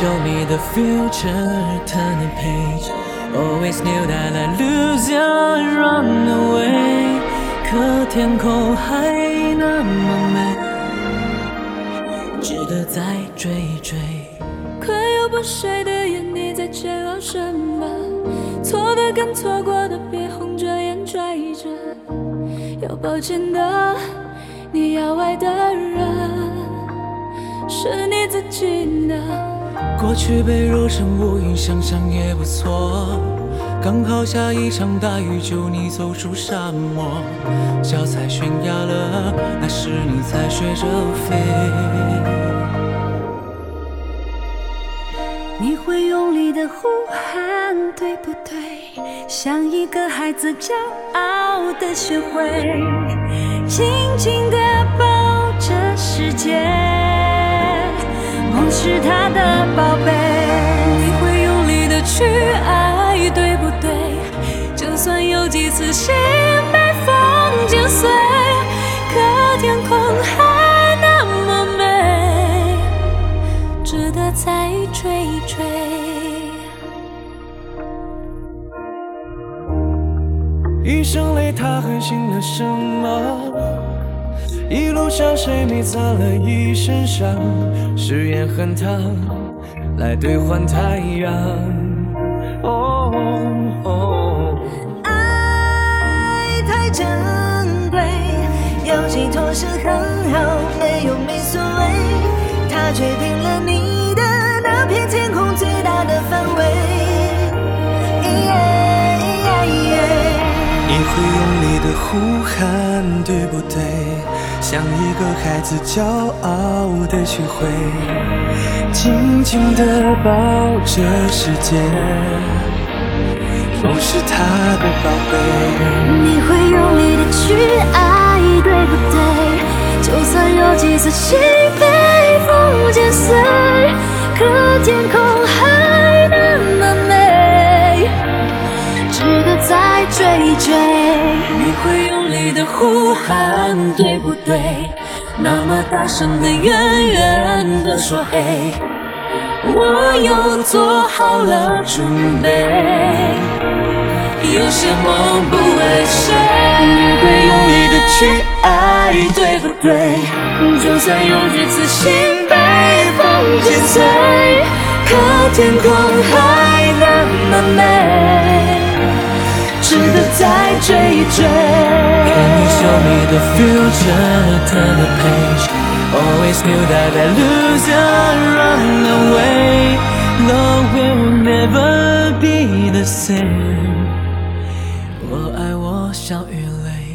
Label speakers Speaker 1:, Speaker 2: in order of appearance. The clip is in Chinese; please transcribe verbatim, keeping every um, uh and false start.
Speaker 1: show me the future, turn the page. Always knew that I'd lose you, run away. 可天空还那么美，值得再追一追。
Speaker 2: 快要不睡的眼，你在煎熬什么？错的跟错过的，别红着眼拽着。要抱歉的，你要爱的人是你自己呢。
Speaker 1: 过去被揉成乌云，想想也不错。刚好下一场大雨，救你走出沙漠。脚踩悬崖了，那时你才学着飞。
Speaker 2: 你会用力的呼喊，对不对？像一个孩子骄傲的学会，紧紧地抱着世界，梦是他的宝贝。你会用力的去爱，对不对？就算有几次心被风剪碎，可天空还那么美，值得再追一追。
Speaker 3: 一声泪，他狠心了什么？一路上谁没砸了一身伤？誓言和他来兑换太阳。哦哦，
Speaker 4: 爱太珍贵，有寄托是很好，没有没所谓。他决定了你的那片天空最大的范围。
Speaker 3: 你会用力的呼喊，对不对？像一个孩子骄傲的学会，紧紧地抱着世界，梦是他的宝贝。
Speaker 2: 你会用力的去爱，对不对？就算有几次心被风剪碎，可天空还那么美，值得再追一追。你会用力的呼喊，对不对？那么大声的远远的说嘿，我又做好了准备。有些梦不为谁，
Speaker 3: 你会用力的去爱，对不对？
Speaker 2: 就算有几次心被风剪碎，可天空还那么美，值得再追一追。
Speaker 1: Can you show me the future, turn the page? Always knew that I'd lose you, run away. Love will never be the same. 我爱我像鱼类。